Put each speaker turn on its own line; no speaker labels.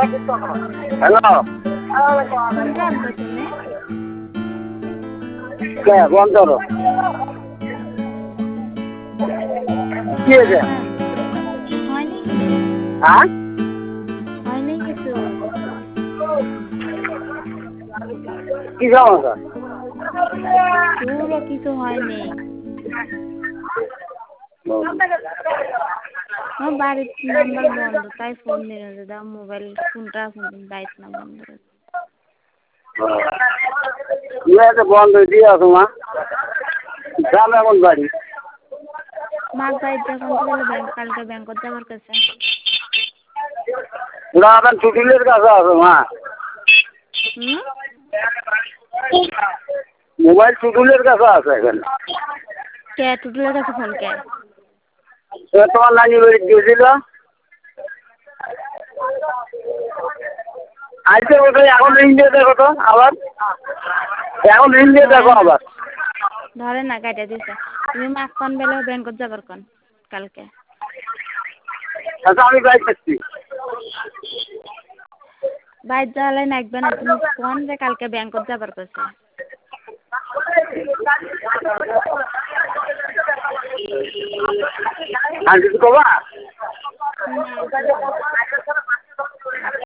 Hello
কোনটা আনবা তুমি?
কে বন্ধ করো কি হয়েছে
হ্যাঁ, হয়নি কিছু,
হ্যাঁ
হয়নি কিছু।
কি সমস্যা
পুরো কিছু হয়নি। আমার বাড়ির নাম্বার বন্ধ, তাই ফোন দিল দাদা। মোবাইল ফোনটা এখন বাইক না বন্ধ করে।
বন্ধ দিয়ে আসো মা দাম এমন বাড়ি
মার বাড়ির যখন গেলে ব্যাংক, কালকে ব্যাংকত যাবার কাছে।
ওরা এখন টুটুলের কাছে আছে মা
হুম,
মোবাইল টুটুলের কাছে আছে এখানে
কে টুটুলের কাছে ফোন কে?
তোমার নানি বাড়ি দিয়েছিল আজকে ওটাই এখন ঋণ দিয়ে দেখো তো আবার এখন ঋণ দিয়ে দেখো আবার
ধরে না কাটা দিছে। তুমি মাছ কন বেলে ব্যাংকত যাবার কন কালকে।
আচ্ছা আমি বাইক করছি
বাইর যাওয়ালে নাকবে না, তুমি কোন যে কালকে ব্যাংকত যাবার কাছে।
আর কিছু কবা
না